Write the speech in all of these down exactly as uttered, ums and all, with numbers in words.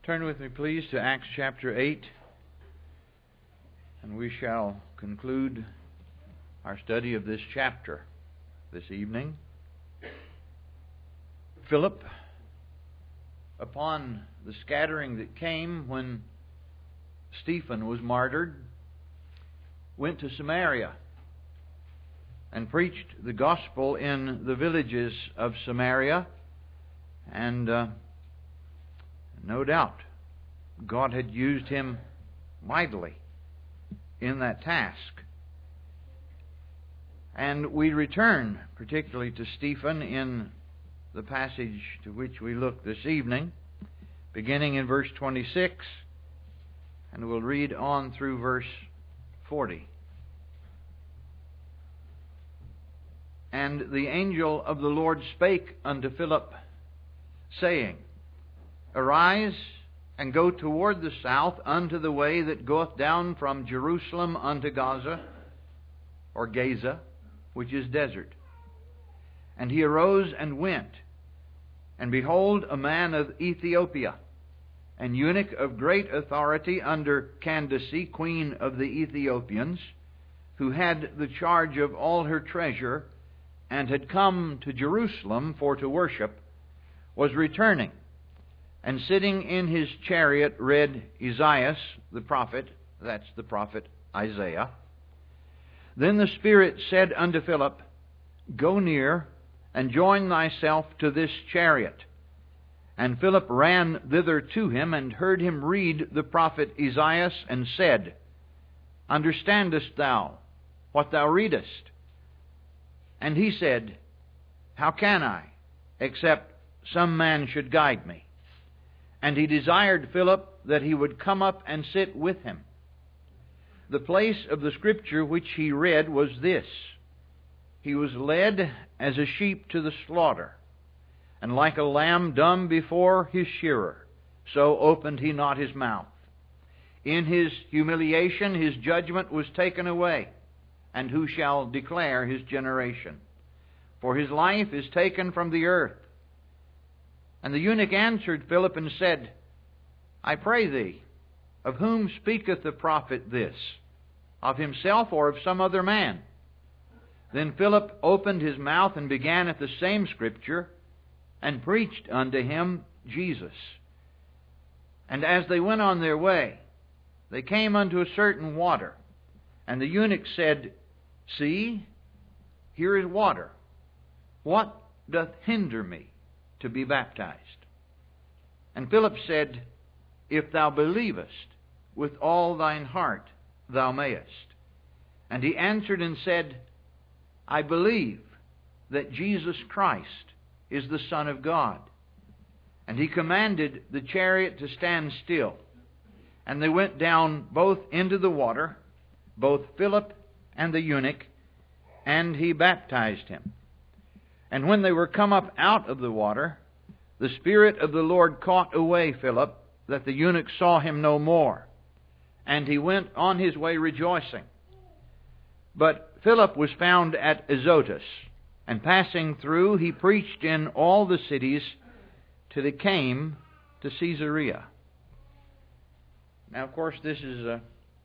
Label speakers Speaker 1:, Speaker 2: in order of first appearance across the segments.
Speaker 1: Turn with me, please, to Acts chapter eight, and we shall conclude our study of this chapter this evening. Philip, upon the scattering that came when Stephen was martyred, went to Samaria and preached the gospel in the villages of Samaria, and uh, no doubt God had used him mightily in that task. And we return particularly to Stephen in the passage to which we look this evening, beginning in verse twenty-six, and we'll read on through verse forty. And the angel of the Lord spake unto Philip, saying, Arise, and go toward the south unto the way that goeth down from Jerusalem unto Gaza, or Gaza, which is desert. And he arose and went. And behold, a man of Ethiopia, an eunuch of great authority under Candace, queen of the Ethiopians, who had the charge of all her treasure, and had come to Jerusalem for to worship, was returning, and sitting in his chariot read Isaiah the prophet, that's the prophet Isaiah. Then the Spirit said unto Philip, Go near, and join thyself to this chariot. And Philip ran thither to him, and heard him read the prophet Isaiah, and said, Understandest thou what thou readest? And he said, How can I, except some man should guide me? And he desired Philip that he would come up and sit with him. The place of the Scripture which he read was this: He was led as a sheep to the slaughter, and like a lamb dumb before his shearer, so opened he not his mouth. In his humiliation his judgment was taken away, and who shall declare his generation? For his life is taken from the earth. And the eunuch answered Philip and said, I pray thee, of whom speaketh the prophet this? Of himself or of some other man? Then Philip opened his mouth and began at the same Scripture, and preached unto him Jesus. And as they went on their way, they came unto a certain water. And the eunuch said, See, here is water. What doth hinder me to be baptized? And Philip said, If thou believest with all thine heart, thou mayest. And he answered and said, I believe that Jesus Christ is the Son of God. And he commanded the chariot to stand still. And they went down both into the water, both Philip and the eunuch, and he baptized him. And when they were come up out of the water, the Spirit of the Lord caught away Philip, that the eunuch saw him no more. And he went on his way rejoicing. But Philip was found at Azotus, and passing through, he preached in all the cities till he came to Caesarea. Now, of course, this is a,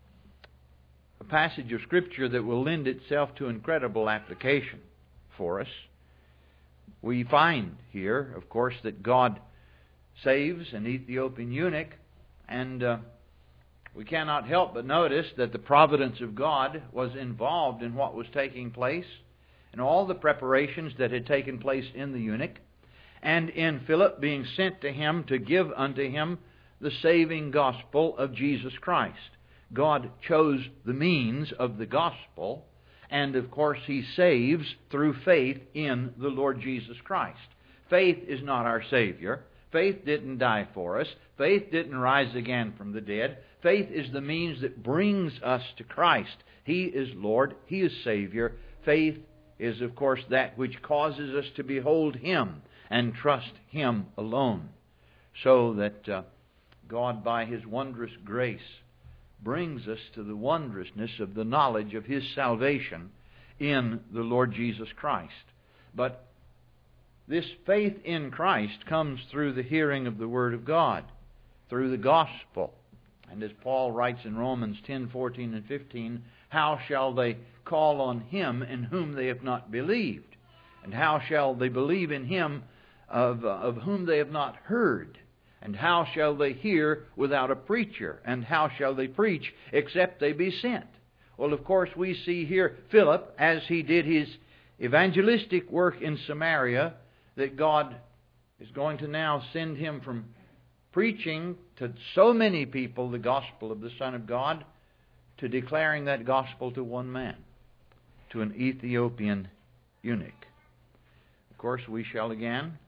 Speaker 1: a passage of Scripture that will lend itself to incredible application for us. We find here, of course, that God saves an Ethiopian eunuch, and uh, we cannot help but notice that the providence of God was involved in what was taking place, and all the preparations that had taken place in the eunuch, and in Philip being sent to him to give unto him the saving gospel of Jesus Christ. God chose the means of the gospel, and of course He saves through faith in the Lord Jesus Christ. Faith is not our Savior. Faith didn't die for us. Faith didn't rise again from the dead. Faith is the means that brings us to Christ. He is Lord. He is Savior. Faith is, of course, that which causes us to behold Him and trust Him alone, so that uh, God, by His wondrous grace, brings us to the wondrousness of the knowledge of His salvation in the Lord Jesus Christ. But this faith in Christ comes through the hearing of the Word of God. through the gospel. And as Paul writes in Romans ten, fourteen, and fifteen, how shall they call on Him in whom they have not believed? And how shall they believe in Him of, uh, of whom they have not heard? And how shall they hear without a preacher? And how shall they preach except they be sent? Well, of course, we see here Philip, as he did his evangelistic work in Samaria, that God is going to now send him from preaching to so many people the gospel of the Son of God to declaring that gospel to one man, to an Ethiopian eunuch. Of course, we shall again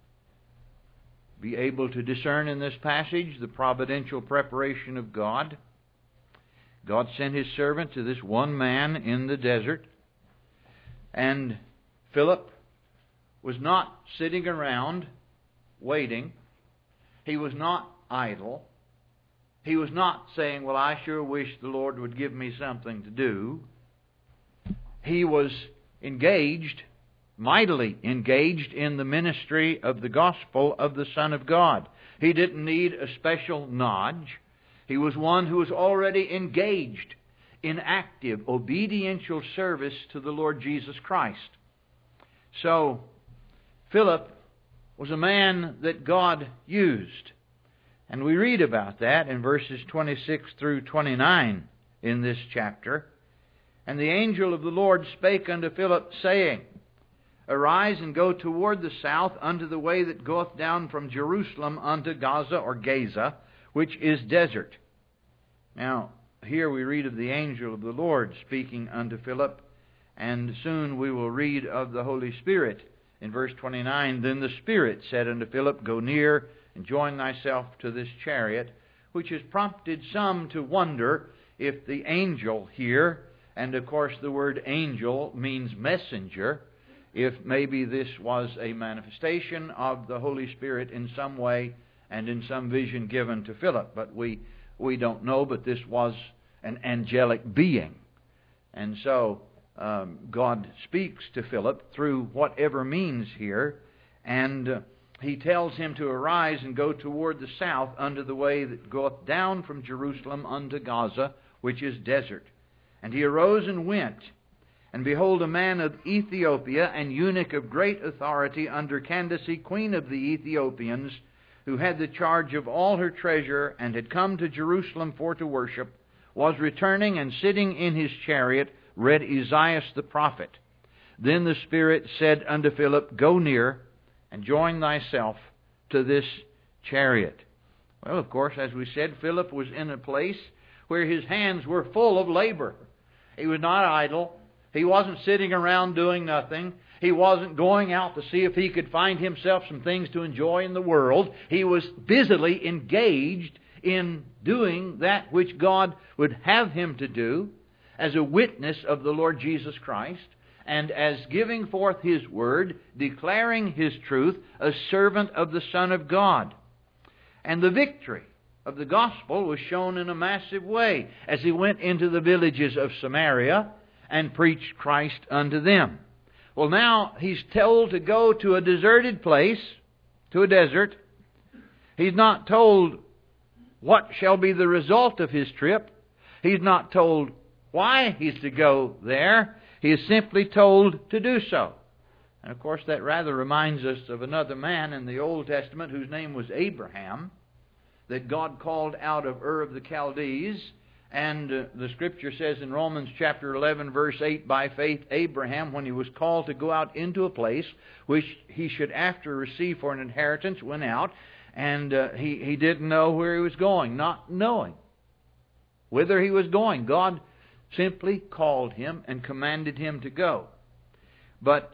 Speaker 1: be able to discern in this passage the providential preparation of God. God sent His servant to this one man in the desert, and Philip was not sitting around waiting. He was not idle. He was not saying, well, I sure wish the Lord would give me something to do. He was engaged, mightily engaged in the ministry of the gospel of the Son of God. He didn't need a special nudge. He was one who was already engaged in active, obediential service to the Lord Jesus Christ. So, Philip was a man that God used. And we read about that in verses twenty-six through twenty-nine in this chapter. And the angel of the Lord spake unto Philip, saying, Arise and go toward the south unto the way that goeth down from Jerusalem unto Gaza or Gaza, which is desert. Now, here we read of the angel of the Lord speaking unto Philip, and soon we will read of the Holy Spirit. In verse twenty-nine, Then the Spirit said unto Philip, Go near, and join thyself to this chariot, which has prompted some to wonder if the angel here, and of course the word angel means messenger, if maybe this was a manifestation of the Holy Spirit in some way and in some vision given to Philip. But we, we don't know, but this was an angelic being. And so um, God speaks to Philip through whatever means here, and uh, He tells him to arise and go toward the south unto the way that goeth down from Jerusalem unto Gaza, which is desert. And he arose and went. And behold, a man of Ethiopia, an eunuch of great authority under Candace, queen of the Ethiopians, who had the charge of all her treasure, and had come to Jerusalem for to worship, was returning, and sitting in his chariot read Isaiah the prophet. Then the Spirit said unto Philip, Go near, and join thyself to this chariot. Well, of course, as we said, Philip was in a place where his hands were full of labor. He was not idle. He wasn't sitting around doing nothing. He wasn't going out to see if he could find himself some things to enjoy in the world. He was busily engaged in doing that which God would have him to do as a witness of the Lord Jesus Christ, and as giving forth His Word, declaring His truth, a servant of the Son of God. And the victory of the gospel was shown in a massive way as he went into the villages of Samaria and preached Christ unto them. Well, now he's told to go to a deserted place, to a desert. He's not told what shall be the result of his trip. He's not told why he's to go there. He is simply told to do so. And of course that rather reminds us of another man in the Old Testament whose name was Abraham, that God called out of Ur of the Chaldees. And uh, the Scripture says in Romans chapter eleven verse eight, By faith Abraham, when he was called to go out into a place which he should after receive for an inheritance, went out, and uh, he, he didn't know where he was going, not knowing whither he was going. God simply called him and commanded him to go. But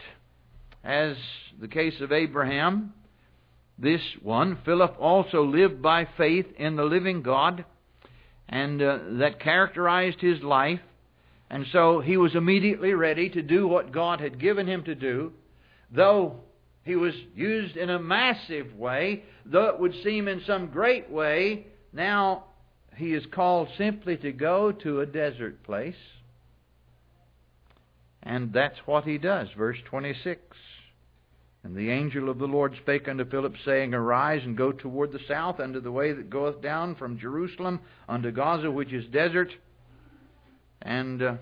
Speaker 1: as the case of Abraham, this one, Philip, also lived by faith in the living God, and uh, that characterized his life. And so he was immediately ready to do what God had given him to do, though he was used in a massive way, though it would seem in some great way. Now he is called simply to go to a desert place. And that's what he does. Verse twenty-six. And the angel of the Lord spake unto Philip, saying, Arise, and go toward the south, unto the way that goeth down from Jerusalem unto Gaza, which is desert. And uh,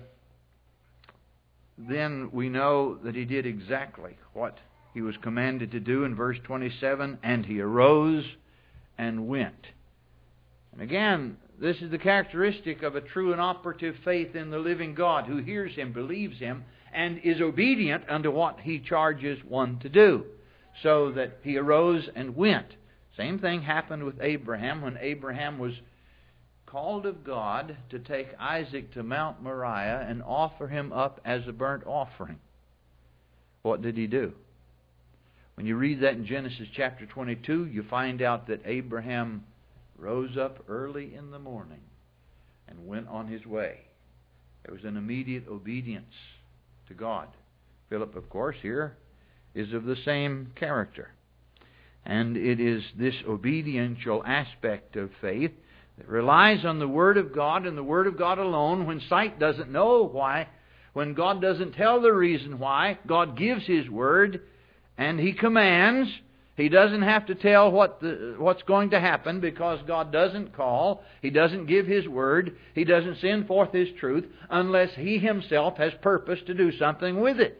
Speaker 1: then we know that he did exactly what he was commanded to do in verse twenty-seven. And he arose and went. And again, this is the characteristic of a true and operative faith in the living God, who hears Him, believes Him, and is obedient unto what He charges one to do. So that he arose and went. Same thing happened with Abraham when Abraham was called of God to take Isaac to Mount Moriah and offer him up as a burnt offering. What did he do? When you read that in Genesis chapter twenty-two, you find out that Abraham rose up early in the morning and went on his way. There was an immediate obedience to God. Philip, of course, here is of the same character. And it is this obediential aspect of faith that relies on the Word of God and the Word of God alone, when sight doesn't know why, when God doesn't tell the reason why. God gives His Word and He commands. He doesn't have to tell what the, what's going to happen, because God doesn't call. He doesn't give His Word. He doesn't send forth His truth unless He Himself has purpose to do something with it.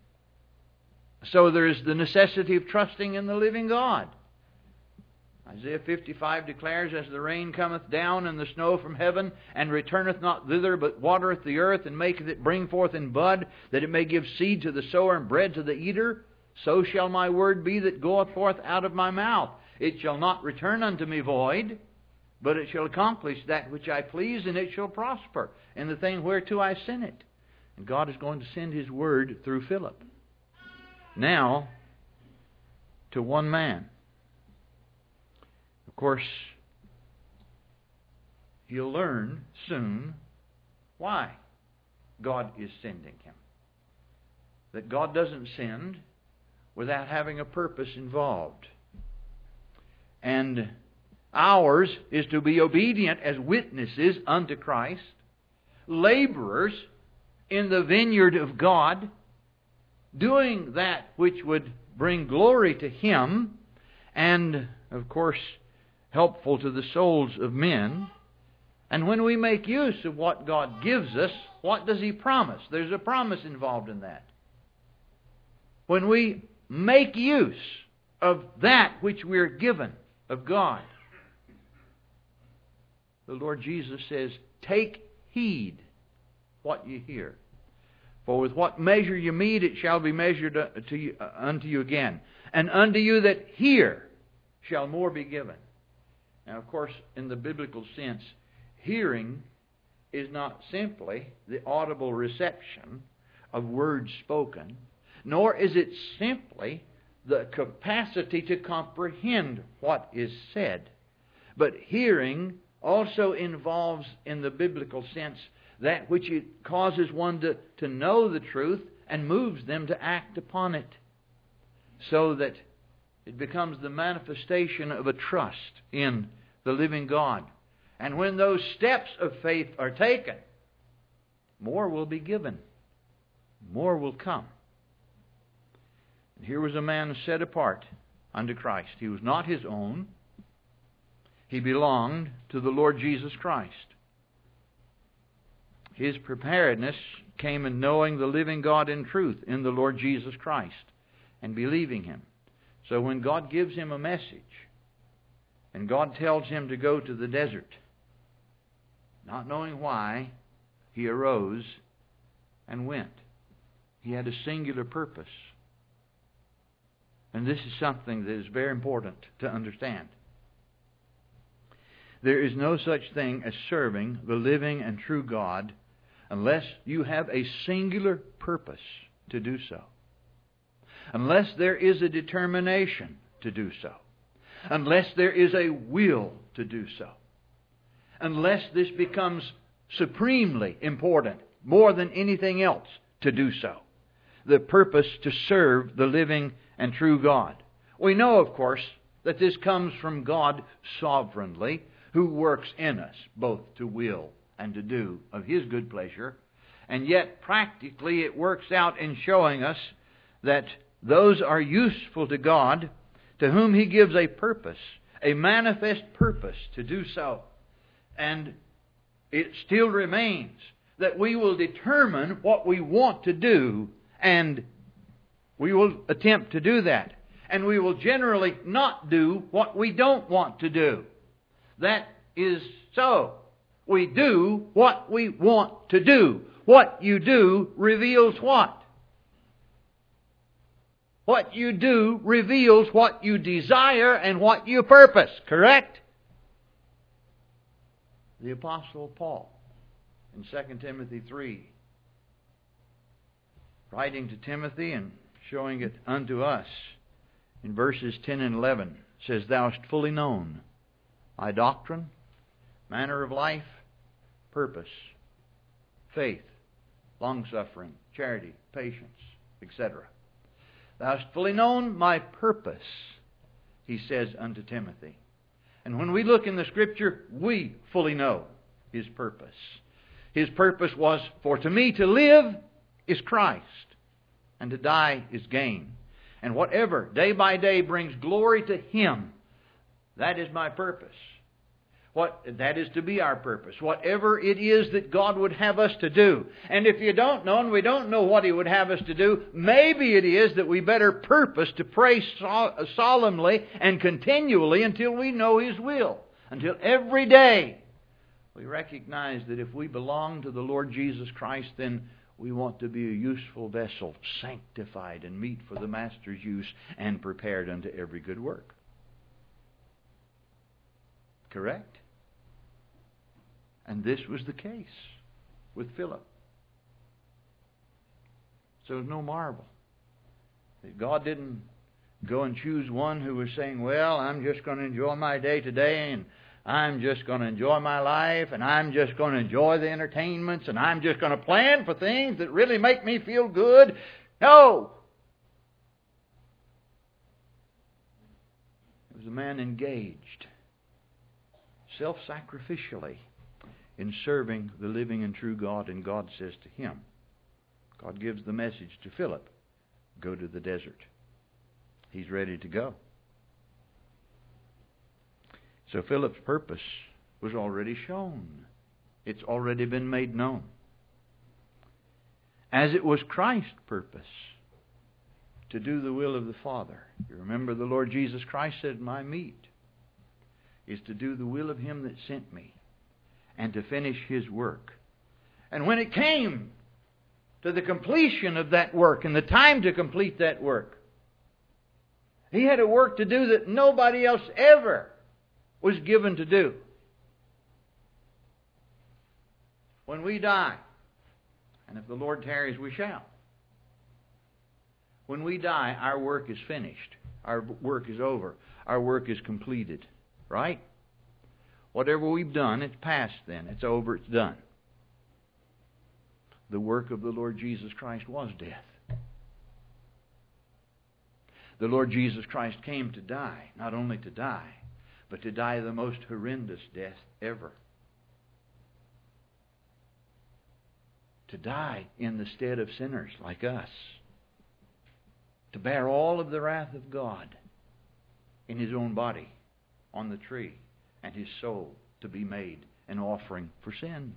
Speaker 1: So there is the necessity of trusting in the living God. Isaiah fifty-five declares, As the rain cometh down and the snow from heaven, and returneth not thither, but watereth the earth, and maketh it bring forth in bud, that it may give seed to the sower and bread to the eater, so shall my word be that goeth forth out of my mouth. It shall not return unto me void, but it shall accomplish that which I please, and it shall prosper in the thing whereto I send it. And God is going to send His Word through Philip. Now, to one man. Of course, he'll learn soon why God is sending him. That God doesn't send without having a purpose involved. And ours is to be obedient as witnesses unto Christ, laborers in the vineyard of God, doing that which would bring glory to Him, and, of course, helpful to the souls of men. And when we make use of what God gives us, what does He promise? There's a promise involved in that. When we make use of that which we're given of God, the Lord Jesus says, Take heed what you hear. For with what measure you mete, it shall be measured to you, uh, unto you again. And unto you that hear shall more be given. Now, of course, in the biblical sense, hearing is not simply the audible reception of words spoken, nor is it simply the capacity to comprehend what is said. But hearing also involves, in the biblical sense, that which it causes one to, to know the truth and moves them to act upon it, so that it becomes the manifestation of a trust in the living God. And when those steps of faith are taken, more will be given. More will come. And here was a man set apart unto Christ. He was not his own. He belonged to the Lord Jesus Christ. His preparedness came in knowing the living God in truth in the Lord Jesus Christ and believing Him. So when God gives him a message and God tells him to go to the desert, not knowing why, he arose and went. He had a singular purpose. And this is something that is very important to understand. There is no such thing as serving the living and true God unless you have a singular purpose to do so. Unless there is a determination to do so. Unless there is a will to do so. Unless this becomes supremely important, more than anything else, to do so. The purpose to serve the living and true God. We know, of course, that this comes from God sovereignly, who works in us both to will and to do of His good pleasure. And yet, practically, it works out in showing us that those are useful to God, to whom He gives a purpose, a manifest purpose to do so. And it still remains that we will determine what we want to do, and we will attempt to do that. And we will generally not do what we don't want to do. That is so. We do what we want to do. What you do reveals what? What you do reveals what you desire and what you purpose. Correct? The Apostle Paul in Second Timothy three, writing to Timothy and showing it unto us in verses ten and eleven, says, Thou hast fully known my doctrine, manner of life, purpose, faith, long-suffering, charity, patience, et cetera. Thou hast fully known my purpose, he says unto Timothy. And when we look in the Scripture, we fully know His purpose. His purpose was, for to me to live is Christ, and to die is gain. And whatever day by day brings glory to Him, that is my purpose. What, that is to be our purpose. Whatever it is that God would have us to do. And if you don't know, and we don't know what He would have us to do, maybe it is that we better purpose to pray sol- solemnly and continually until we know His will. Until every day we recognize that if we belong to the Lord Jesus Christ, then we want to be a useful vessel, sanctified and meet for the Master's use and prepared unto every good work. Correct? And this was the case with Philip. So it's no marvel that God didn't go and choose one who was saying, well, I'm just going to enjoy my day today, and I'm just going to enjoy my life, and I'm just going to enjoy the entertainments, and I'm just going to plan for things that really make me feel good. No! It was a man engaged self-sacrificially in serving the living and true God, and God says to him, God gives the message to Philip, go to the desert. He's ready to go. So Philip's purpose was already shown. It's already been made known. As it was Christ's purpose to do the will of the Father. You remember the Lord Jesus Christ said, my meat is to do the will of Him that sent me and to finish His work. And when it came to the completion of that work and the time to complete that work, He had a work to do that nobody else ever was given to do. When we die, and if the Lord tarries, we shall. When we die, our work is finished. Our work is over. Our work is completed. Right? Whatever we've done, it's past then. It's over. It's done. The work of the Lord Jesus Christ was death. The Lord Jesus Christ came to die, not only to die, but to die the most horrendous death ever. To die in the stead of sinners like us. To bear all of the wrath of God in His own body on the tree, and His soul to be made an offering for sin.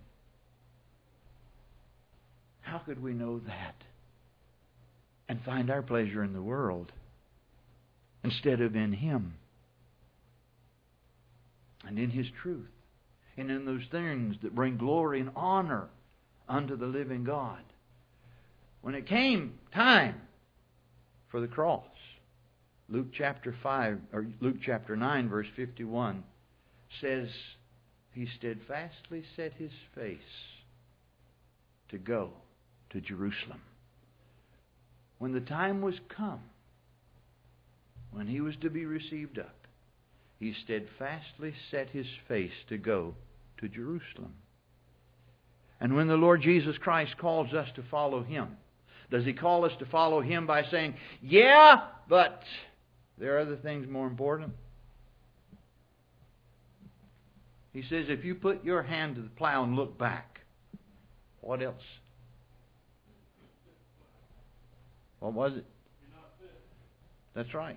Speaker 1: How could we know that and find our pleasure in the world instead of in Him and in His truth and in those things that bring glory and honor unto the living God? When it came time for the cross, Luke chapter five or Luke chapter nine verse fifty-one says He steadfastly set His face to go to Jerusalem. When the time was come, when He was to be received up, He steadfastly set His face to go to Jerusalem. And when the Lord Jesus Christ calls us to follow Him, does He call us to follow Him by saying, yeah, but there are other things more important? He says, if you put your hand to the plow and look back, what else? What was it? That's right.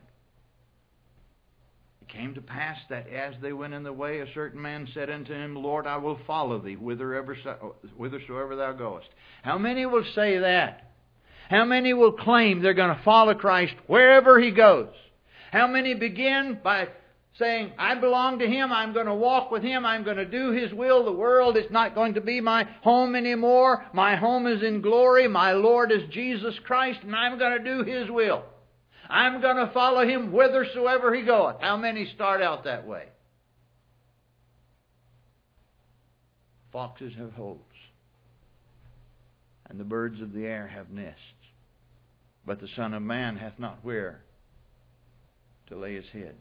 Speaker 1: It came to pass that as they went in the way, a certain man said unto him, Lord, I will follow thee whithersoever, whithersoever thou goest. How many will say that? How many will claim they're going to follow Christ wherever He goes? How many begin by saying, I belong to Him, I'm going to walk with Him, I'm going to do His will. The world is not going to be my home anymore. My home is in glory. My Lord is Jesus Christ, and I'm going to do His will. I'm going to follow Him whithersoever He goeth. How many start out that way? Foxes have holes, and the birds of the air have nests. But the Son of Man hath not where to lay His head.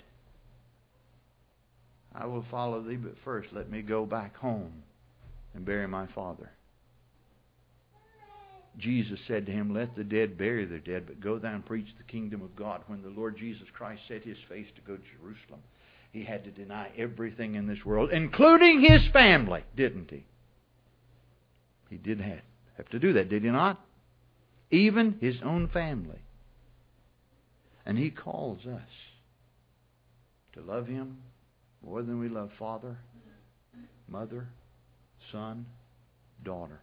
Speaker 1: I will follow thee, but first let me go back home and bury my father. Jesus said to him, let the dead bury their dead, but go thou and preach the kingdom of God. When the Lord Jesus Christ set His face to go to Jerusalem, He had to deny everything in this world, including His family, didn't He? He did have, have to do that, did He not? Even His own family. And He calls us to love Him more than we love father, mother, son, daughter,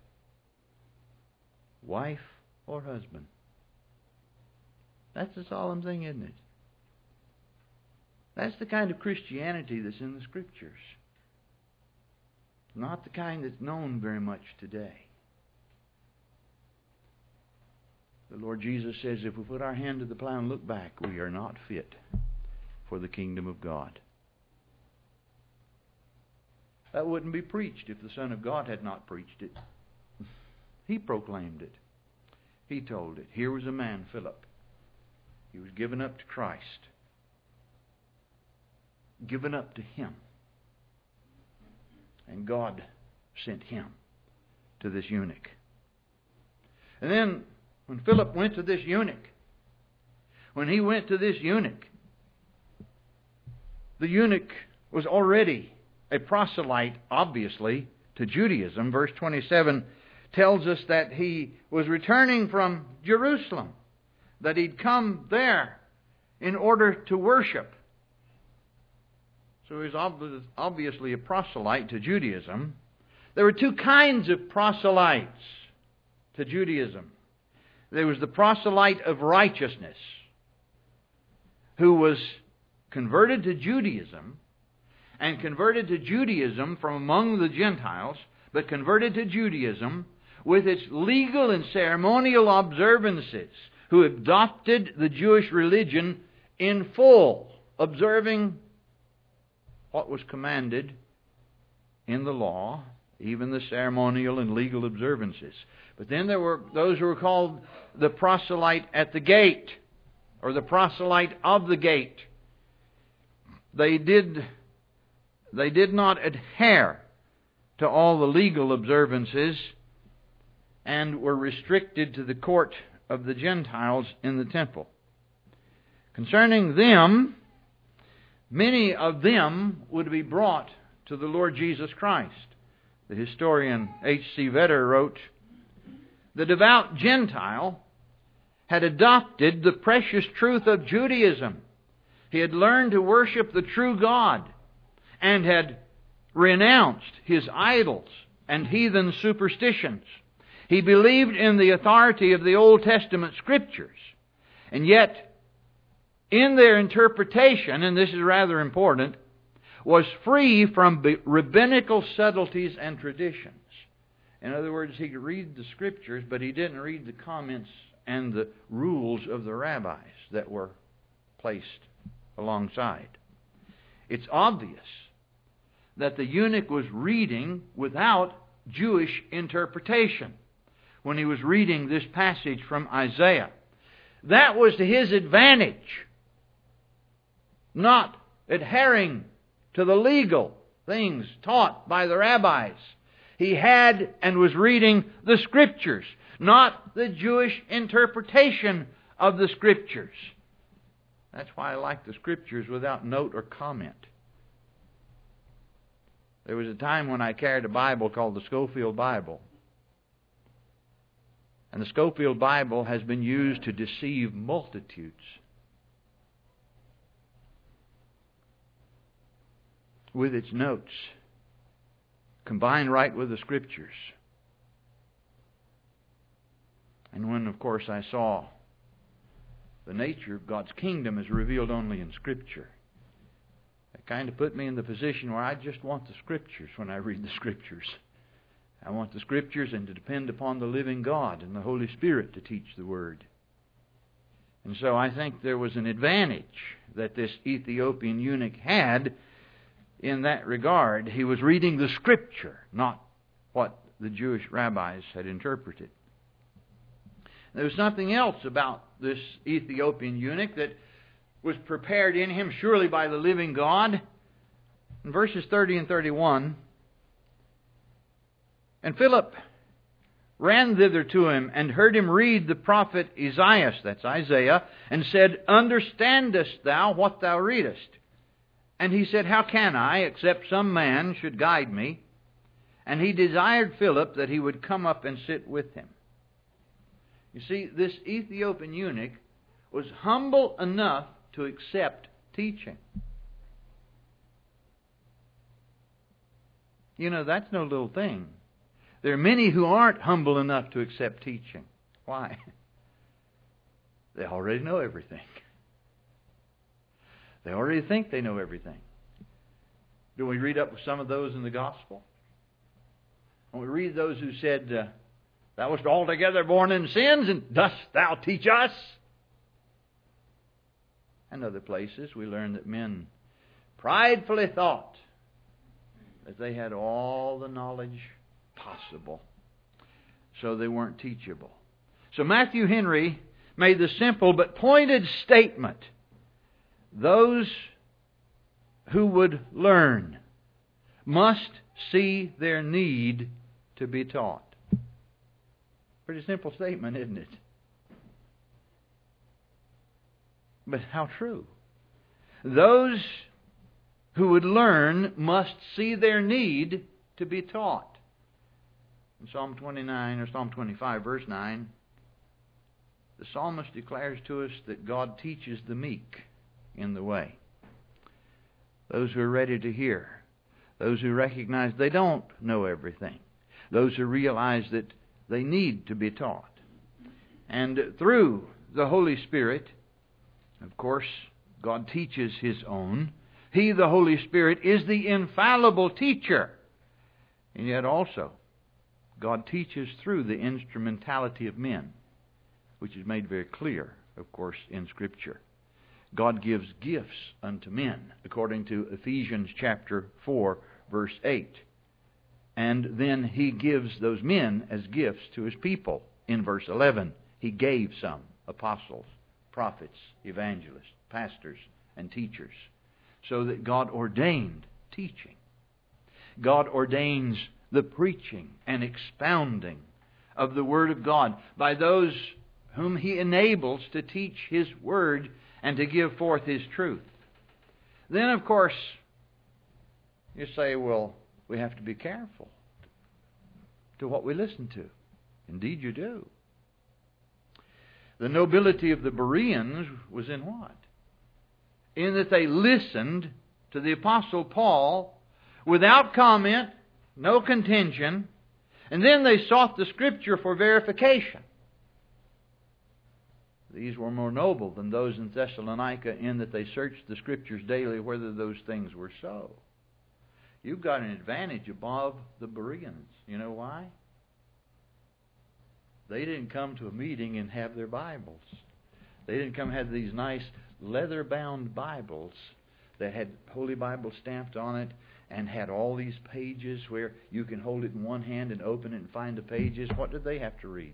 Speaker 1: wife, or husband. That's the solemn thing, isn't it? That's the kind of Christianity that's in the Scriptures. Not the kind that's known very much today. The Lord Jesus says, if we put our hand to the plow and look back, we are not fit for the kingdom of God. That wouldn't be preached if the Son of God had not preached it. He proclaimed it. He told it. Here was a man, Philip. He was given up to Christ. Given up to Him. And God sent him to this eunuch. And then, when Philip went to this eunuch, when he went to this eunuch, the eunuch was already a proselyte, obviously, to Judaism. Verse twenty-seven tells us that he was returning from Jerusalem, that he'd come there in order to worship. So he was obviously a proselyte to Judaism. There were two kinds of proselytes to Judaism. There was the proselyte of righteousness, who was converted to Judaism, and converted to Judaism from among the Gentiles, but converted to Judaism with its legal and ceremonial observances, who adopted the Jewish religion in full, observing what was commanded in the law, even the ceremonial and legal observances. But then there were those who were called the proselyte at the gate, or the proselyte of the gate. They did, they did not adhere to all the legal observances and were restricted to the court of the Gentiles in the temple. Concerning them, many of them would be brought to the Lord Jesus Christ. The historian H C Vedder wrote, the devout Gentile had adopted the precious truth of Judaism. He had learned to worship the true God and had renounced his idols and heathen superstitions. He believed in the authority of the Old Testament Scriptures. And yet, in their interpretation, and this is rather important, was free from rabbinical subtleties and traditions. In other words, he could read the Scriptures, but he didn't read the comments and the rules of the rabbis that were placed alongside. It's obvious that the eunuch was reading without Jewish interpretation when he was reading this passage from Isaiah. That was to his advantage, not adhering to the legal things taught by the rabbis. He had and was reading the Scriptures, not the Jewish interpretation of the Scriptures. That's why I like the Scriptures without note or comment. There was a time when I carried a Bible called the Scofield Bible. And the Scofield Bible has been used to deceive multitudes. with its notes, combined right with the Scriptures. And when, of course, I saw the nature of God's kingdom is revealed only in Scripture, it kind of put me in the position where I just want the Scriptures when I read the Scriptures. I want the Scriptures and to depend upon the living God and the Holy Spirit to teach the Word. And so I think there was an advantage that this Ethiopian eunuch had in that regard. He was reading the Scripture, not what the Jewish rabbis had interpreted. There was something else about this Ethiopian eunuch that was prepared in him surely by the living God. In verses thirty and thirty-one, and Philip ran thither to him and heard him read the prophet Isaiah, that's Isaiah, and said, Understandest thou what thou readest? And he said, How can I, except some man should guide me? And he desired Philip that he would come up and sit with him. You see, this Ethiopian eunuch was humble enough to accept teaching. You know, that's no little thing. There are many who aren't humble enough to accept teaching. Why? They already know everything. They already think they know everything. Do we read up with some of those in the gospel? When we read those who said, uh, Thou wast altogether born in sins, and dost thou teach us? And other places we learn that men pridefully thought that they had all the knowledge possible, so they weren't teachable. So Matthew Henry made the simple but pointed statement: those who would learn must see their need to be taught. Pretty simple statement, isn't it? But how true. Those who would learn must see their need to be taught. In Psalm twenty-nine, or Psalm twenty-five, verse nine, the psalmist declares to us that God teaches the meek in the way. Those who are ready to hear. Those who recognize they don't know everything. Those who realize that they need to be taught. And through the Holy Spirit, of course, God teaches His own. He, the Holy Spirit, is the infallible teacher. And yet also, God teaches through the instrumentality of men, which is made very clear, of course, in Scripture. God gives gifts unto men, according to Ephesians chapter four, verse eight. And then He gives those men as gifts to His people. In verse eleven, He gave some apostles, prophets, evangelists, pastors, and teachers, so that God ordained teaching. God ordains the preaching and expounding of the Word of God by those whom He enables to teach His Word and to give forth His truth. Then, of course, you say, well, we have to be careful to what we listen to. Indeed you do. The nobility of the Bereans was in what? In that they listened to the Apostle Paul without comment, no contention, and then they sought the Scripture for verification. These were more noble than those in Thessalonica in that they searched the Scriptures daily whether those things were so. You've got an advantage above the Bereans. You know why? They didn't come to a meeting and have their Bibles. They didn't come and have these nice leather-bound Bibles that had Holy Bible stamped on it and had all these pages where you can hold it in one hand and open it and find the pages. What did they have to read?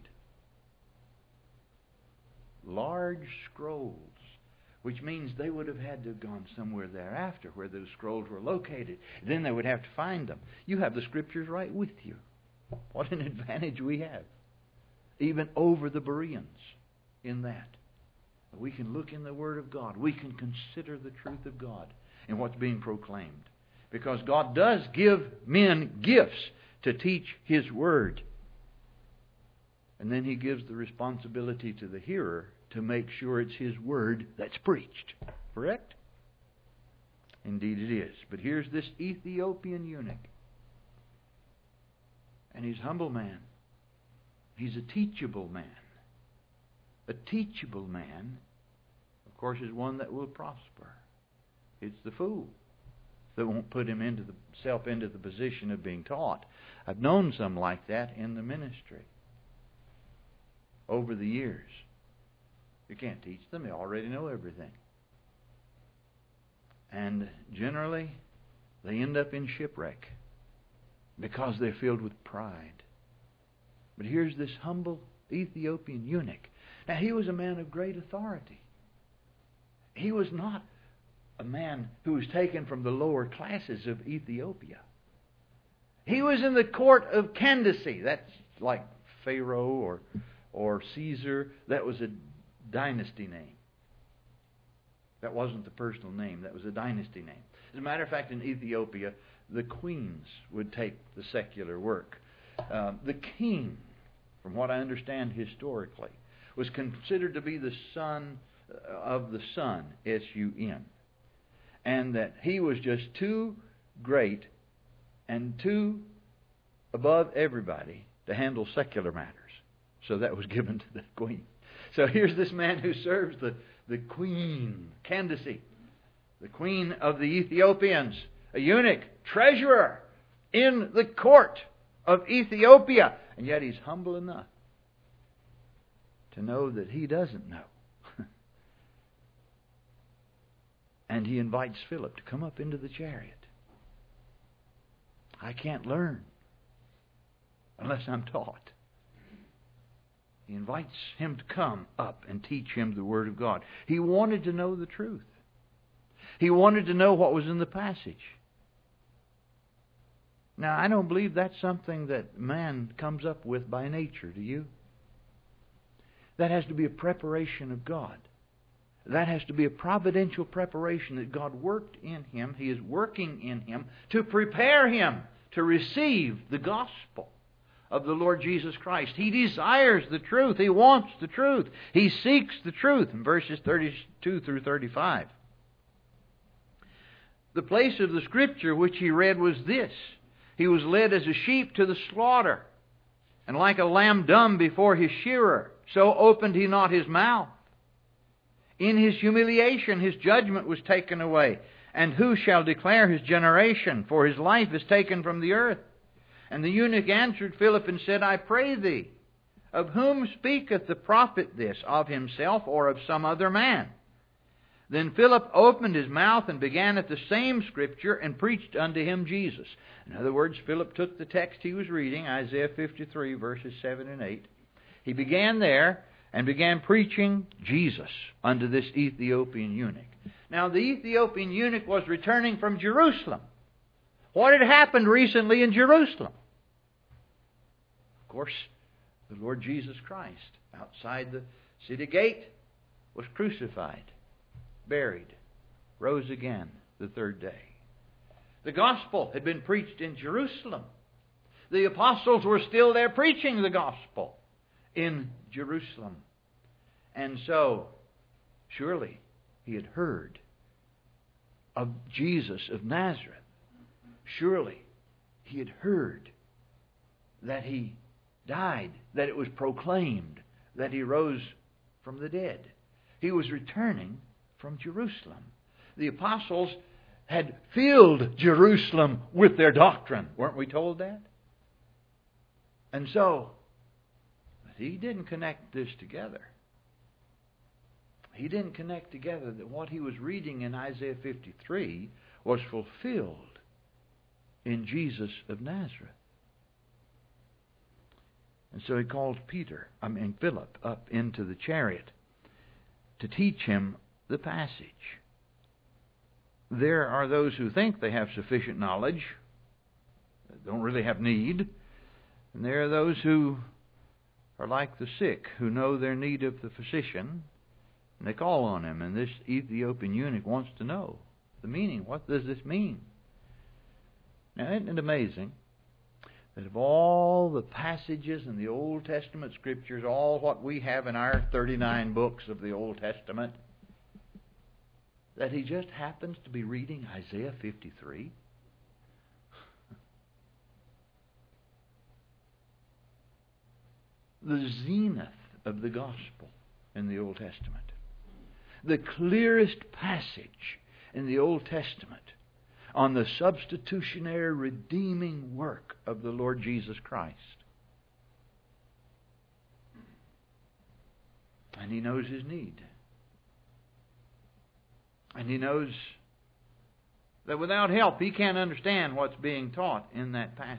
Speaker 1: Large scrolls, which means they would have had to have gone somewhere thereafter where those scrolls were located. Then they would have to find them. You have the Scriptures right with you. What an advantage we have, even over the Bereans in that. We can look in the Word of God. We can consider the truth of God and what's being proclaimed. Because God does give men gifts to teach His Word. And then He gives the responsibility to the hearer to make sure it's His Word that's preached. Correct? Indeed it is. But here's this Ethiopian eunuch. And he's a humble man. He's a teachable man. A teachable man, of course, is one that will prosper. It's the fool that won't put him into the self into the position of being taught. I've known some like that in the ministry over the years. You can't teach them. They already know everything. And generally, they end up in shipwreck because they're filled with pride. But here's this humble Ethiopian eunuch. Now, he was a man of great authority. He was not a man who was taken from the lower classes of Ethiopia. He was in the court of Candace. That's like Pharaoh or, or Caesar. That was a dynasty name. That wasn't the personal name. That was a dynasty name. As a matter of fact, in Ethiopia, the queens would take the secular work. Uh, the king, from what I understand historically, was considered to be the son of the sun, S U N. And that he was just too great and too above everybody to handle secular matters. So that was given to the queen. So here's this man who serves the, the queen, Candace, the queen of the Ethiopians, a eunuch, treasurer in the court of Ethiopia. And yet he's humble enough to know that he doesn't know. And he invites Philip to come up into the chariot. I can't learn unless I'm taught. He invites him to come up and teach him the Word of God. He wanted to know the truth. He wanted to know what was in the passage. Now, I don't believe that's something that man comes up with by nature, do you? That has to be a preparation of God. That has to be a providential preparation that God worked in him. He is working in him to prepare him to receive the gospel of the Lord Jesus Christ. He desires the truth. He wants the truth. He seeks the truth in verses thirty-two through thirty-five. The place of the Scripture which he read was this: he was led as a sheep to the slaughter, and like a lamb dumb before his shearer, so opened he not his mouth. In his humiliation his judgment was taken away. And who shall declare his generation? For his life is taken from the earth. And the eunuch answered Philip and said, I pray thee, of whom speaketh the prophet this, of himself or of some other man? Then Philip opened his mouth and began at the same Scripture and preached unto him Jesus. In other words, Philip took the text he was reading, Isaiah fifty-three, verses seven and eight. He began there and began preaching Jesus unto this Ethiopian eunuch. Now, the Ethiopian eunuch was returning from Jerusalem. What had happened recently in Jerusalem? Of course, the Lord Jesus Christ, outside the city gate, was crucified, buried, rose again the third day. The gospel had been preached in Jerusalem. The apostles were still there preaching the gospel in Jerusalem. And so, surely, he had heard of Jesus of Nazareth. Surely, he had heard that he died, that it was proclaimed that he rose from the dead. He was returning from Jerusalem. The apostles had filled Jerusalem with their doctrine. Weren't we told that? And so, he didn't connect this together. He didn't connect together that what he was reading in Isaiah fifty-three was fulfilled in Jesus of Nazareth. And so he called Peter, I mean Philip, up into the chariot to teach him the passage. There are those who think they have sufficient knowledge, don't really have need, and there are those who are like the sick, who know their need of the physician, and they call on him. And this Ethiopian eunuch wants to know the meaning. What does this mean? Now, isn't it amazing that of all the passages in the Old Testament Scriptures, all what we have in our thirty-nine books of the Old Testament, that he just happens to be reading Isaiah fifty-three? The zenith of the gospel in the Old Testament. The clearest passage in the Old Testament on the substitutionary redeeming work of the Lord Jesus Christ. And he knows his need. And he knows that without help he can't understand what's being taught in that passage.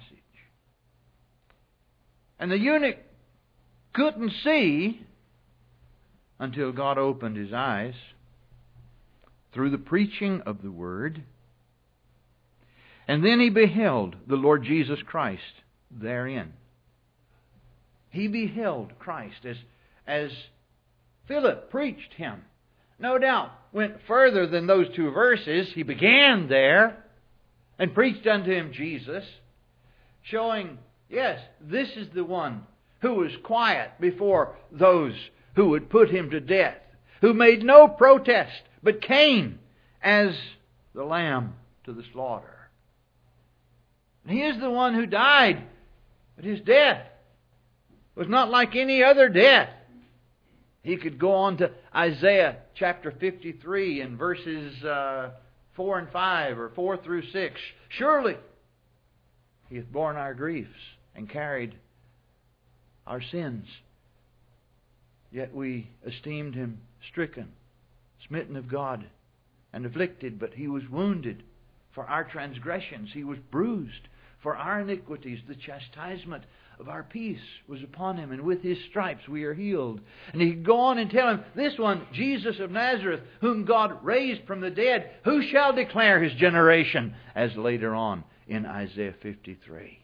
Speaker 1: And the eunuch couldn't see until God opened his eyes through the preaching of the Word. And then he beheld the Lord Jesus Christ therein. He beheld Christ as, as Philip preached Him. No doubt went further than those two verses. He began there and preached unto him Jesus, showing, yes, this is the one who was quiet before those who would put him to death, who made no protest, but came as the lamb to the slaughter. He is the one who died, but his death was not like any other death. He could go on to Isaiah chapter fifty-three and verses uh, four and five, or four through six. Surely He hath borne our griefs and carried our sins. Yet we esteemed Him stricken, smitten of God, and afflicted. But He was wounded for our transgressions. He was bruised for our iniquities. The chastisement of our peace was upon Him, and with His stripes we are healed. And he could go on and tell him, this one, Jesus of Nazareth, whom God raised from the dead, who shall declare His generation? As later on in Isaiah fifty-three.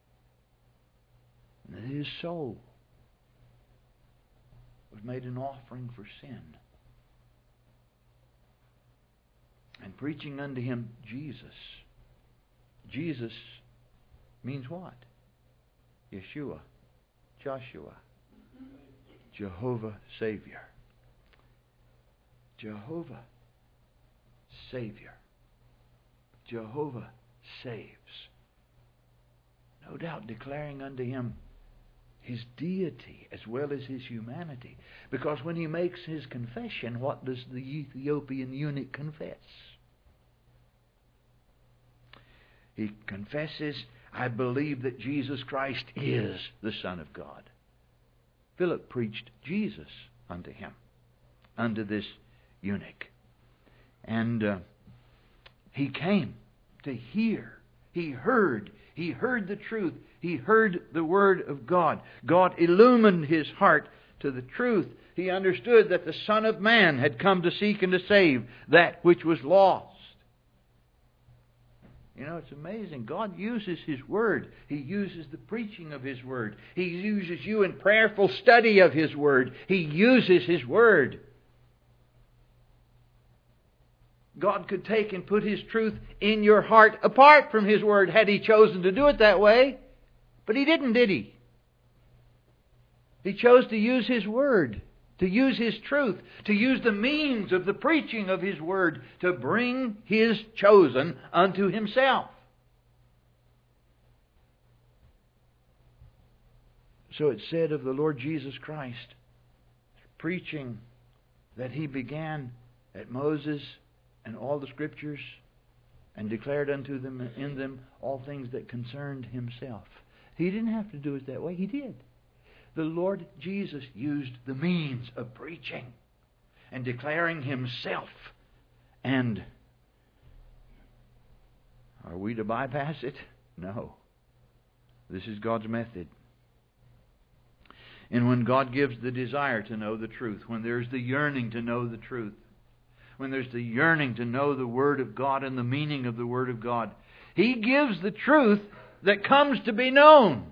Speaker 1: And that His soul was made an offering for sin. And preaching unto Him Jesus. Jesus means what? Yeshua, Joshua, Jehovah Savior. Jehovah Savior. Jehovah saves. No doubt declaring unto Him His deity as well as His humanity. Because when he makes his confession, what does the Ethiopian eunuch confess? He confesses, I believe that Jesus Christ is the Son of God. Philip preached Jesus unto him, unto this eunuch. And uh, he came to hear. He heard. He heard the truth. He heard the Word of God. God illumined his heart to the truth. He understood that the Son of Man had come to seek and to save that which was lost. You know, it's amazing. God uses His Word. He uses the preaching of His Word. He uses you in prayerful study of His Word. He uses His Word. God could take and put His truth in your heart apart from His Word had He chosen to do it that way. But He didn't, did He? He chose to use His Word, to use His truth, to use the means of the preaching of His Word to bring His chosen unto Himself. So it said of the Lord Jesus Christ, preaching that He began at Moses and all the Scriptures, and declared unto them in them all things that concerned Himself. He didn't have to do it that way. He did. The Lord Jesus used the means of preaching and declaring Himself. And are we to bypass it? No. This is God's method. And when God gives the desire to know the truth, when there's the yearning to know the truth, when there's the yearning to know the Word of God and the meaning of the Word of God, He gives the truth that comes to be known.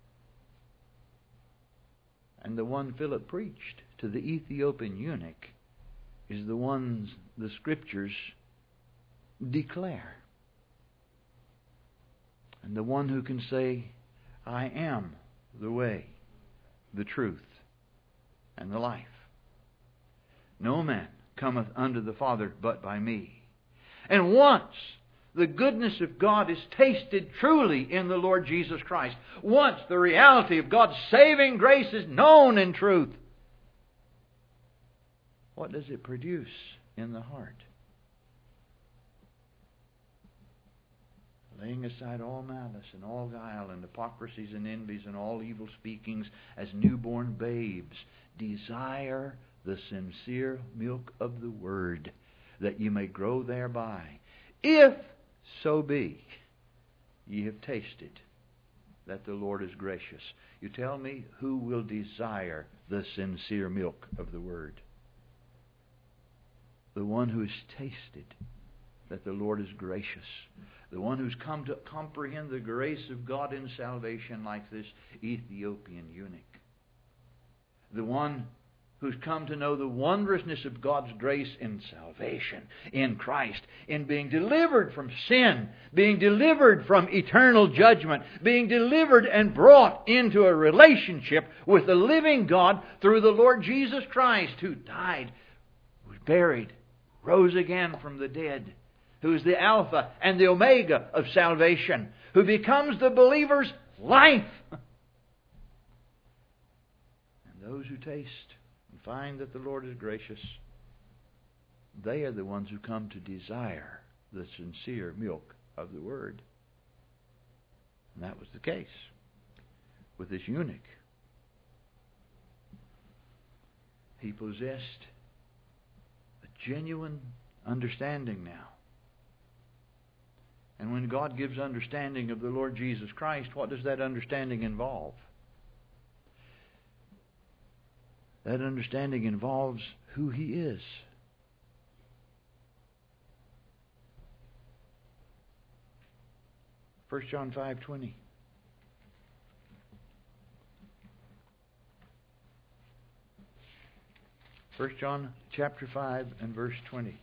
Speaker 1: And the one Philip preached to the Ethiopian eunuch is the ones the Scriptures declare. And the one who can say, I am the way, the truth, and the life. No man cometh unto the Father but by me. And once the goodness of God is tasted truly in the Lord Jesus Christ, once the reality of God's saving grace is known in truth, what does it produce in the heart? Laying aside all malice and all guile and hypocrisies and envies and all evil speakings, as newborn babes, desire the sincere milk of the Word, that ye may grow thereby, if so be ye have tasted that the Lord is gracious. You tell me, who will desire the sincere milk of the Word? The one who has tasted that the Lord is gracious. The one who's come to comprehend the grace of God in salvation, like this Ethiopian eunuch. The one who's come to know the wondrousness of God's grace in salvation, in Christ, in being delivered from sin, being delivered from eternal judgment, being delivered and brought into a relationship with the living God through the Lord Jesus Christ, who died, was buried, rose again from the dead, who is the Alpha and the Omega of salvation, who becomes the believer's life. And those who taste and find that the Lord is gracious, they are the ones who come to desire the sincere milk of the Word. And that was the case with this eunuch. He possessed a genuine understanding now. And when God gives understanding of the Lord Jesus Christ, what does that understanding involve? That understanding involves who He is. First John five twenty. First John chapter five and verse twenty.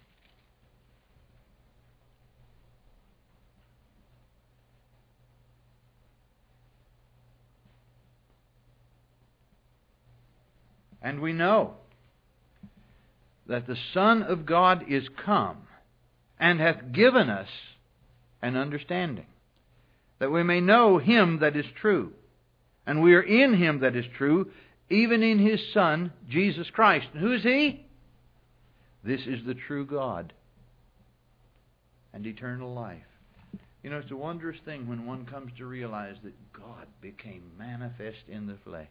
Speaker 1: And we know that the Son of God is come, and hath given us an understanding, that we may know Him that is true. And we are in Him that is true, even in His Son, Jesus Christ. And who is He? This is the true God and eternal life. You know, it's a wondrous thing when one comes to realize that God became manifest in the flesh.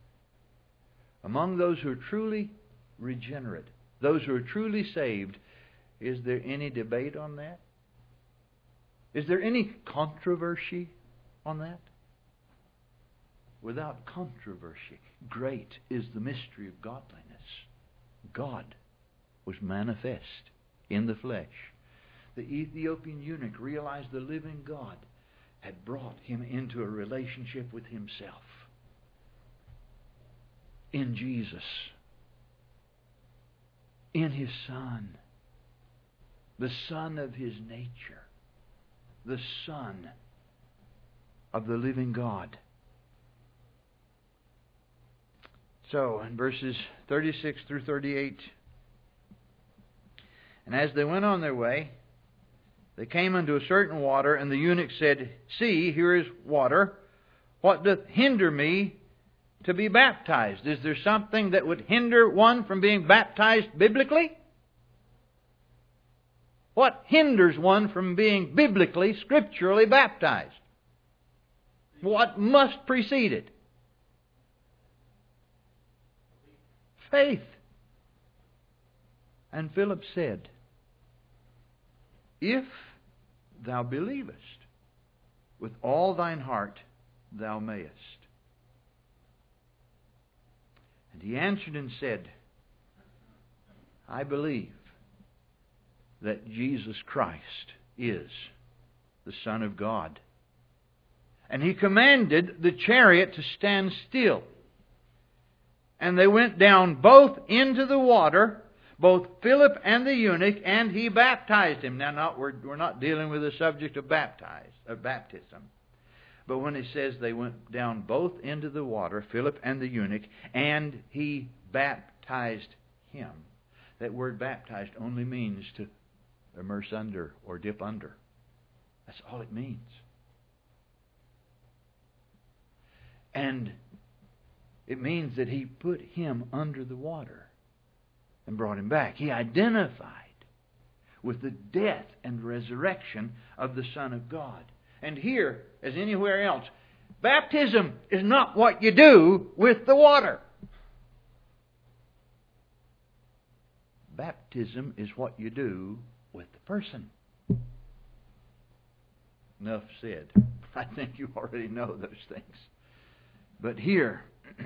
Speaker 1: Among those who are truly regenerate, those who are truly saved, is there any debate on that? Is there any controversy on that? Without controversy, great is the mystery of godliness. God was manifest in the flesh. The Ethiopian eunuch realized the living God had brought him into a relationship with Himself. In Jesus, in His Son, the Son of His nature, the Son of the living God. So, in verses thirty-six through thirty-eight, and as they went on their way, they came unto a certain water, and the eunuch said, See, here is water. What doth hinder me to be baptized? Is there something that would hinder one from being baptized biblically? What hinders one from being biblically, scripturally baptized? What must precede it? Faith. And Philip said, If thou believest with all thine heart, thou mayest. And he answered and said, I believe that Jesus Christ is the Son of God. And he commanded the chariot to stand still. And they went down both into the water, both Philip and the eunuch, and he baptized him. Now, not, we're, we're not dealing with the subject of baptize, of baptism. But when it says they went down both into the water, Philip and the eunuch, and he baptized him, That word baptized only means to immerse under or dip under. That's all it means. And it means that He put him under the water and brought him back. He identified with the death and resurrection of the Son of God. And here, as anywhere else, baptism is not what you do with the water. Baptism is what you do with the person. Enough said. I think you already know those things. But here,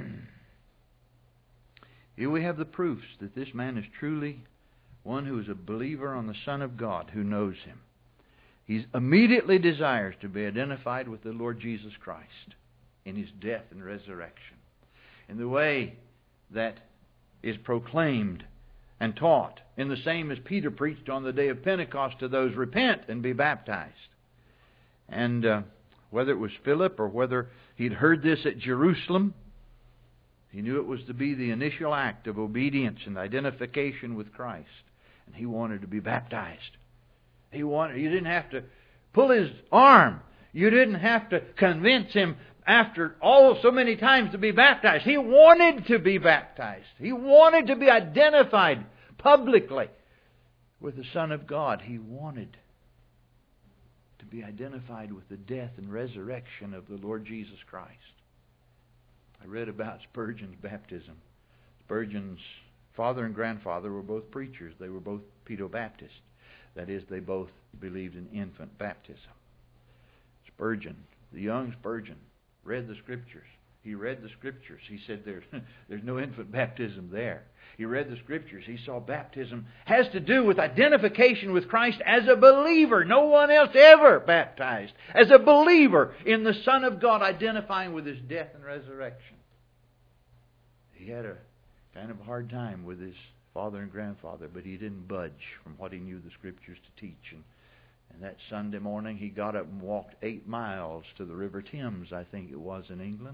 Speaker 1: here we have the proofs that this man is truly one who is a believer on the Son of God, who knows Him. He immediately desires to be identified with the Lord Jesus Christ in His death and resurrection, in the way that is proclaimed and taught, in the same as Peter preached on the day of Pentecost to those, repent and be baptized. And uh, whether it was Philip or whether he'd heard this at Jerusalem, he knew it was to be the initial act of obedience and identification with Christ. And he wanted to be baptized. He wanted, you didn't have to pull his arm. You didn't have to convince him after all so many times to be baptized. He wanted to be baptized. He wanted to be identified publicly with the Son of God. He wanted to be identified with the death and resurrection of the Lord Jesus Christ. I read about Spurgeon's baptism. Spurgeon's father and grandfather were both preachers. They were both Pedobaptists. That is, they both believed in infant baptism. Spurgeon, the young Spurgeon, read the Scriptures. He read the Scriptures. He said there's, there's no infant baptism there. He read the Scriptures. He saw baptism has to do with identification with Christ as a believer. No one else ever baptized. As a believer in the Son of God, identifying with His death and resurrection. He had a kind of a hard time with his father and grandfather, but he didn't budge from what he knew the Scriptures to teach. And, and that Sunday morning he got up and walked eight miles to the River Thames, I think it was, in England.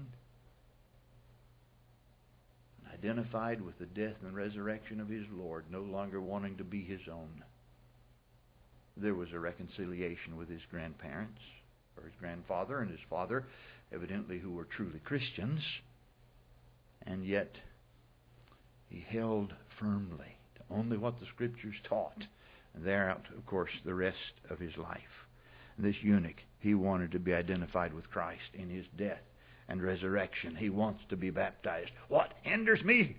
Speaker 1: And identified with the death and resurrection of his Lord, no longer wanting to be his own. There was a reconciliation with his grandparents, or his grandfather and his father, evidently who were truly Christians. And yet he held firmly to only what the Scriptures taught. And thereout, of course, the rest of his life. And this eunuch, he wanted to be identified with Christ in His death and resurrection. He wants to be baptized. What hinders me?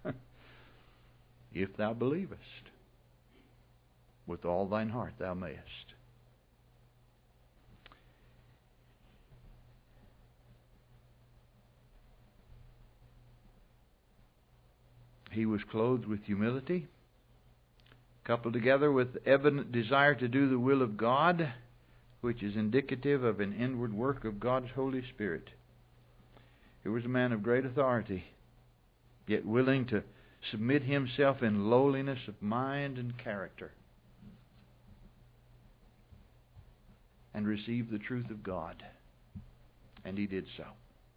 Speaker 1: If thou believest, with all thine heart thou mayest. He was clothed with humility, coupled together with evident desire to do the will of God, which is indicative of an inward work of God's Holy Spirit. He was a man of great authority, yet willing to submit himself in lowliness of mind and character, and receive the truth of God. And he did so.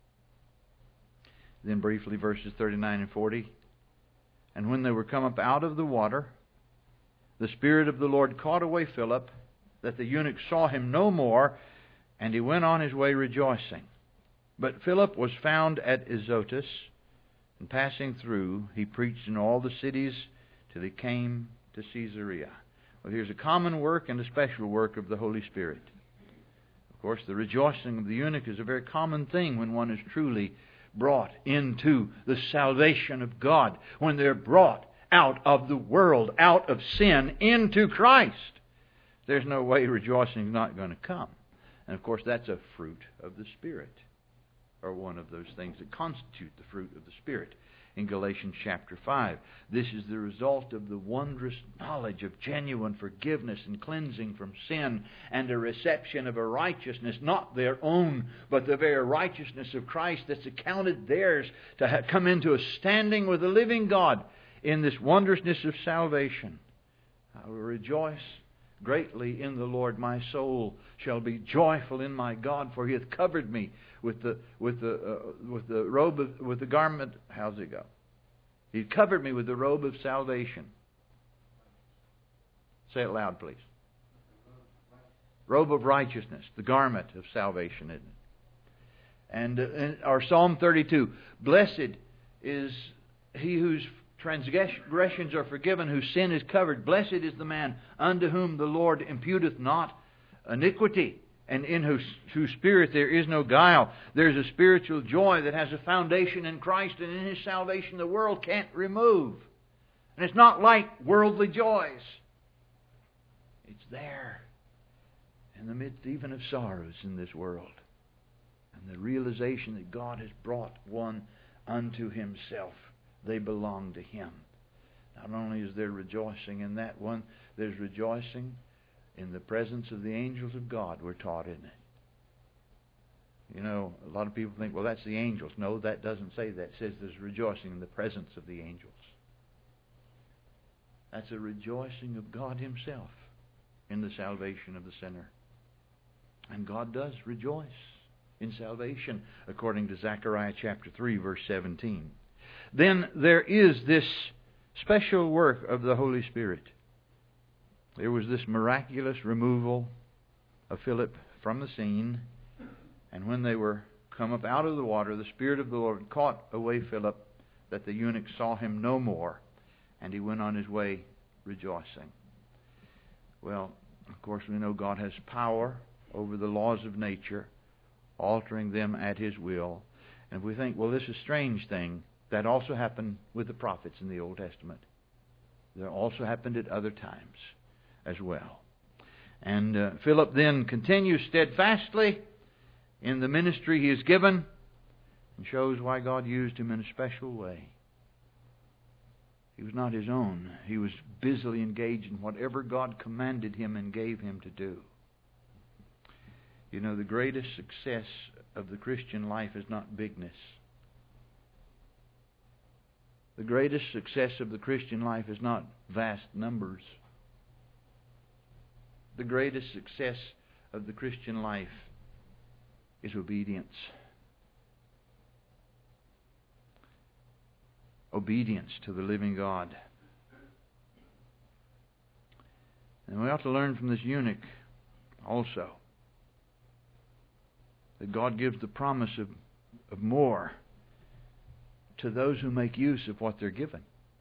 Speaker 1: Then briefly, verses thirty-nine and forty. And when they were come up out of the water, the Spirit of the Lord caught away Philip, that the eunuch saw him no more, and he went on his way rejoicing. But Philip was found at Azotus, and passing through, he preached in all the cities till he came to Caesarea. Well, here's a common work and a special work of the Holy Spirit. Of course, the rejoicing of the eunuch is a very common thing when one is truly brought into the salvation of God, when they're brought out of the world, out of sin, into Christ. There's no way rejoicing is not going to come. And of course, that's a fruit of the Spirit, or one of those things that constitute the fruit of the Spirit. In Galatians chapter five, this is the result of the wondrous knowledge of genuine forgiveness and cleansing from sin, and a reception of a righteousness, not their own, but the very righteousness of Christ that's accounted theirs, to have come into a standing with the living God in this wondrousness of salvation. I will rejoice greatly in the Lord. My soul shall be joyful in my God, for He hath covered me with the with the uh, with the robe of, with the garment. How's it go? He covered me with the robe of salvation. Say it loud, please. Robe of righteousness, the garment of salvation, isn't it? And uh, in our Psalm thirty-two, blessed is he whose transgressions are forgiven, whose sin is covered. Blessed is the man unto whom the Lord imputeth not iniquity, and in whose, whose spirit there is no guile. There's a spiritual joy that has a foundation in Christ, and in His salvation the world can't remove. And it's not like worldly joys. It's there in the midst even of sorrows in this world. And the realization that God has brought one unto Himself. They belong to Him. Not only is there rejoicing in that one, there's rejoicing in the presence of the angels of God, we're taught, isn't it? You know, a lot of people think, well, that's the angels. No, that doesn't say that. It says there's rejoicing in the presence of the angels. That's a rejoicing of God Himself in the salvation of the sinner. And God does rejoice in salvation, according to Zechariah chapter three, verse seventeen. Then there is this special work of the Holy Spirit. There was this miraculous removal of Philip from the scene, and when they were come up out of the water, the Spirit of the Lord caught away Philip, that the eunuch saw him no more, and he went on his way rejoicing. Well, of course, we know God has power over the laws of nature, altering them at His will. And if we think, well, this is a strange thing, that also happened with the prophets in the Old Testament. That also happened at other times as well. And uh, Philip then continues steadfastly in the ministry he is given, and shows why God used him in a special way. He was not his own. He was busily engaged in whatever God commanded him and gave him to do. You know, the greatest success of the Christian life is not bigness. The greatest success of the Christian life is not vast numbers. The greatest success of the Christian life is obedience. Obedience to the living God. And we ought to learn from this eunuch also that God gives the promise of, of more to those who make use of what they're given.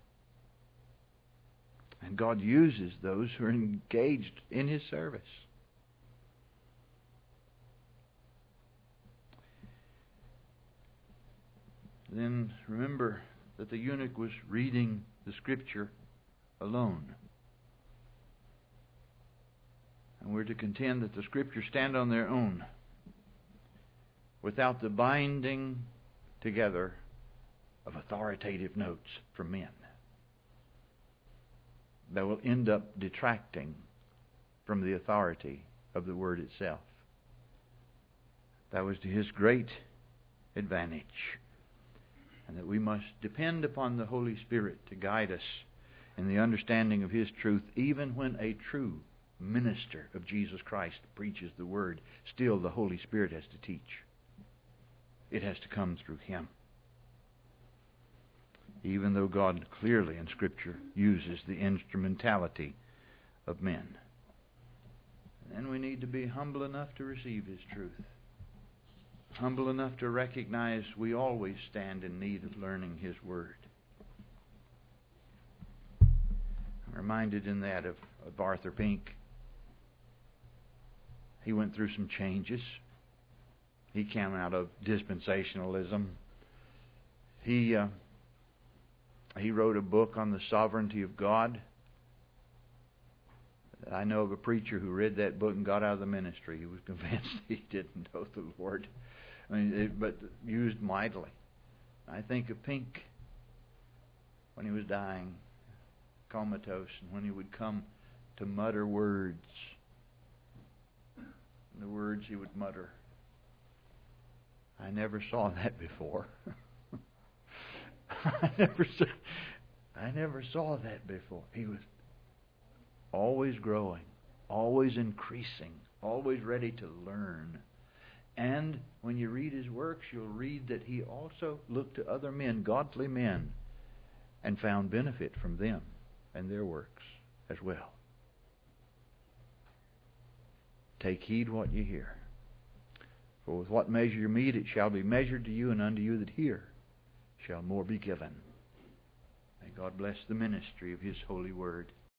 Speaker 1: And God uses those who are engaged in His service. Then remember that the eunuch was reading the Scripture alone. And we're to contend that the Scriptures stand on their own, without the binding together of authoritative notes from men that will end up detracting from the authority of the Word itself. That was to his great advantage. And that we must depend upon the Holy Spirit to guide us in the understanding of His truth, even when a true minister of Jesus Christ preaches the Word. Still, the Holy Spirit has to teach. It has to come through Him. Even though God clearly in Scripture uses the instrumentality of men. And we need to be humble enough to receive His truth. Humble enough to recognize we always stand in need of learning His Word. I'm reminded in that of, of Arthur Pink. He went through some changes. He came out of dispensationalism. He uh, he wrote a book on the sovereignty of God. I know of a preacher who read that book and got out of the ministry. He was convinced he didn't know the Lord. I mean, it, but used mightily. I think of Pink when he was dying, comatose, and when he would come to mutter words. And the words he would mutter, I never saw that before. I never saw, I never saw that before. He was always growing, always increasing, always ready to learn. And when you read his works, you'll read that he also looked to other men, godly men, and found benefit from them and their works as well. Take heed what you hear. For with what measure you meet, it shall be measured to you, and unto you that hear shall more be given. May God bless the ministry of His holy word.